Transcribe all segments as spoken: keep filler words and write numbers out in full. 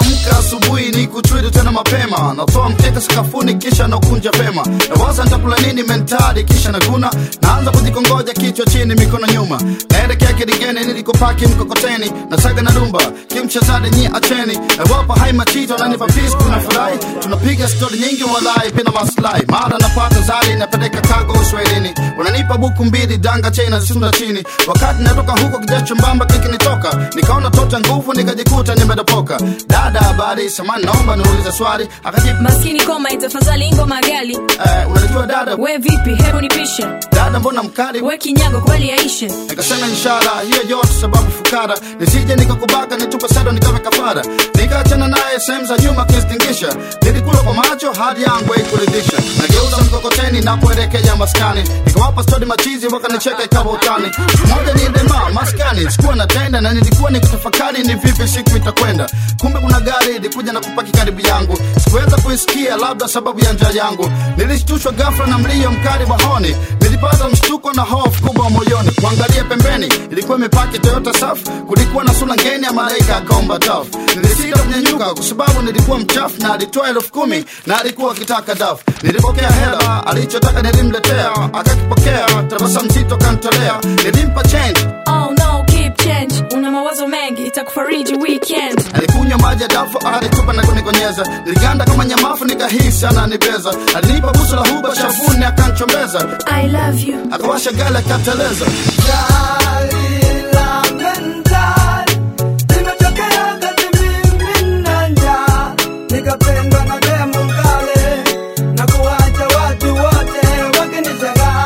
Naamka asubuhi ni kuchwidu tena mapema, natoa mkeka sakafuni kisha nakunja pema. Nawaza nitakula nini mentali kisha naguna, naanza kujikongoja kichwa chini mikono nyuma. Naelekea kidigeni nilikopaki mkokoteni, nasaga na dumba kimchezade nyi acheni. Nawapa hai machito na nipa peace kuna furahi, tunapiga story nyingi walai pina maslai. Mara napata zali napeleka kago uswahilini, unanipa buku mbili danga chena zisunda chini. Wakati natoka huko kijasho mbamba kiki nitoka, nikaona tota nguvu nikajikuta nimedopoka. Dada habari samani naomba niulize swali, akajibu maskini koma itafadhali ngoma gali. Eh unajua dada we vipi hebu nipishe. Dada mbona mkali we kinyago kweli yaishe. Nikasema inshallah hiyo yote sababu fukara, nisije nikakubaka nitupa sado nikawe kafara. Nikaachana naye sehemu za nyuma kistingisha, nilikula kwa macho hadi yangu haikuridhisha. Nageuza mkokoteni na kuelekea maskani, nikawapa story machizi wakanicheka ikawa utani. Moja ni dema maskani sikuwa natenda, na nilikuwa nikitafakari ni vipi siku itakwenda. Kumbe kuna gari ilikuja na kupaki karibu yangu, sikuweza kuisikia labda sababu ya njaa yangu. Nilishtushwa ghafla na mlio mkali bahoni, nilipata mshtuko na hofu kubwa moyoni. Kuangalia pembeni ilikuwa imepaki Toyota Surf, kulikuwa na sura ngeni ya malaika akaomba taf. Nilisita kunyanyuka kwa sababu nilikuwa mchafu, na alitoa elfu kumi na alikuwa akitaka dafu. Nilipokea hela alichotaka nilimletea, akakipokea tabasamu zito kantolea. Nilimpa change oh no keep change, una mawazo mengi itakufariji weekend. Alikunywa maji ya dafu alitupa na kunikonyeza, niliganda kama nyamafu nikahisi ananibeza. Alinipa busu la huba shavuni akanchombeza I love you, akawasha gala akateleza. Nikapendwa na demo mkale, na kuwacha watu wote wakinizaga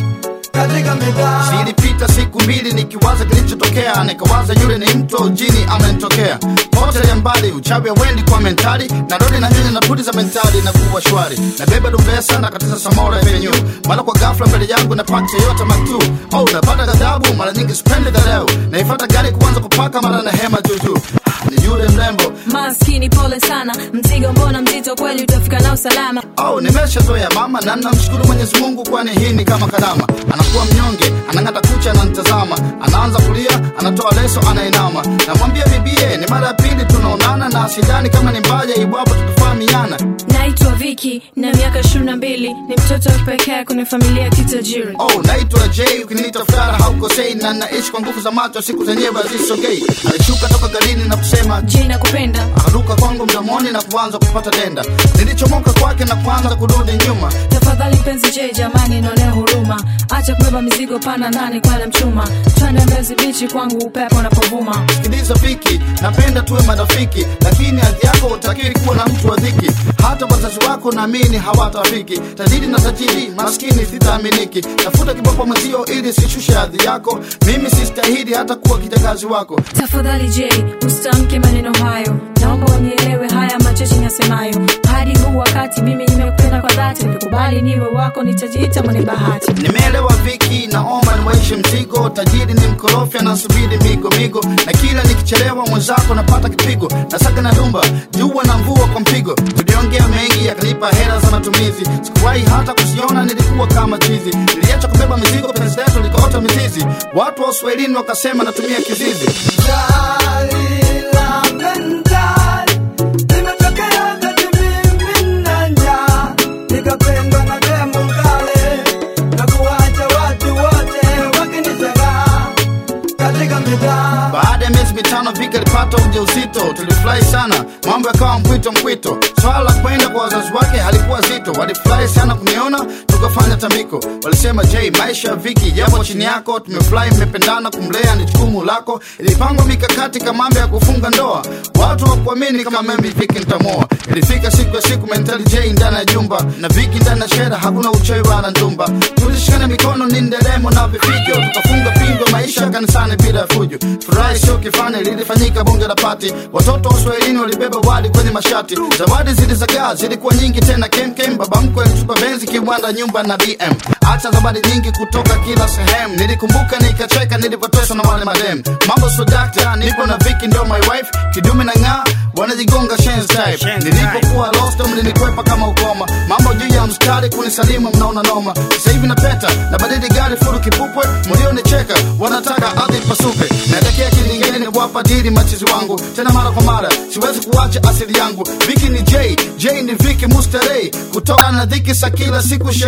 katika mitaa. Zilipita siku mbili nikiwaza kilichotokea, nikawaza yule ni mtu jini amenitokea. Pote ya mbali uchawi ya wendi kwa mentali, na rodi na nyanya na pudi za mentali na kuwa shwari. Na beba dumbesa na katiza samora ya venue, mara kwa ghafla mbele yangu na pakti yote matu. Oh napata ghadhabu mara nyingi sipendi dharau, naifata gari kuanza kupaka mara na hema juju. Ni yule mrembo maskini pole sana, mzigo mbona mzito kweli utafika na usalama. Oh nimeshazoea mama na namshukuru Mwenyezi Mungu kwani hii ni kama karama. Anakuwa mnyonge, anangata kucha ananitazama, anaanza kulia, anatoa leso anainama. Namwambia bibie ni mara ya pili tunaonana, na sidhani kama ni mbaya iwapo tukifahamiana. Naitwa Vicky na miaka ishirini na mbili, ni mtoto wa pekee kwenye familia kitajiri. Oh naitwa Jay ukiniita fara haukosei, na naishi kwa nguvu za macho siku zenyewe hazisogei. Alishuka toka garini na kusema Jay nakupenda, akaruka kwangu mdomoni na kuanza kupata denda. Nilichomoka kwake na kuanza kurudi nyuma. Tafadhali penzi Jay jamani naonea huruma, acha kubeba mizigo pana ndani kwa na mchuma. Twende Mbezi Beach kwangu upepo unapovuma. Sikiliza Vicky, napenda tuwe marafiki, lakini hadhi yako utakiwi kuwa na mtu wa dhiki. Hata wazazi wako naamini hawatafiki, tajiri na tajiri maskini sitaaminiki. Tafuta kiboko mwenzio ili sishushe hadhi yako, mimi sistahili hata kuwa kijakazi wako. Tafadhali Jay usitamke maneno hayo, naomba unielewe haya machache nasemayo. Hadi huu wakati mimi nimekupenda kwa dhati, nikubali niwe wako nitajiita mwenye bahati. Nimeelewa Vicky, naomba niwaishe mzigo. Tajiri ni mkorofi anasubiri migo migo, na kila nikichelewa mwenzako napata kipigo. Nasaka na dumba, jua na mvua kwa mpigo. Tuliongea mengi yakanipa hela za matumizi, sikuwahi hata kusiona nilikuwa kama chizi. Niliacha kubeba mizigo penzi letu likaota mizizi, watu wa Uswahilini wakasema natumia kizizi. Nikapendwa na demo mkale, na kuwacha watu wote wakinizaga katika mitaa. Baada ya miezi mitano Vicky alipata ujauzito, tulifurahi sana, mambo yakawa mpwito mpwito. Swala la kwenda kwa wazazi wake halikuwa zito, walifurahi sana kuniona tukafanya tambiko. Walisema Jay maisha ya Vicky yapo chini yako, tumefurahi mmependana, kumlea ni jukumu lako. Ilipangwa mikakati kama mambo ya kufunga ndoa, watu hawakuamini kama mimi Vicky nitamoa. Ilifika siku ya siku mentali Jay ndani ya jumba, na Vicky ndani ya shera hakuna uchawi wala ndumba. Tulishikana mikono ni nderemo na vifijo, tukafunga pingo maisha kanisani bila fujo. Furahi sio kifani lilifanyika bonge la pati, watoto wa Uswahilini walibeba wali kwenye mashati. Zawadi zilizagaa zilikuwa nyingi tena kem kem, baba mkwe alitupa benzi kiwanda nyumba na B M. Acha zawadi nyingi kutoka kila sehemu, nilikumbuka nikacheka nilipoteswa na wale madem. Mambo so doctor, nipo na Vicky ndio my wife, kidume na ng'aa wanajigonga shen's type. Nilipokuwa lost mlinikwepa kama ukoma, mambo juu ya mstari kunisalimu mnaona noma. Sasa hivi napeta na badili gari furu kipupwe, mlionicheka wanataka ardhi pasuke. Naelekea kilingeni ni kuwapa dili machizi wangu tena mara kwa mara, siwezi kuacha asili yangu. Viki ni J, J ni Viki Musterei, kutoka na dhiki sa kila siku.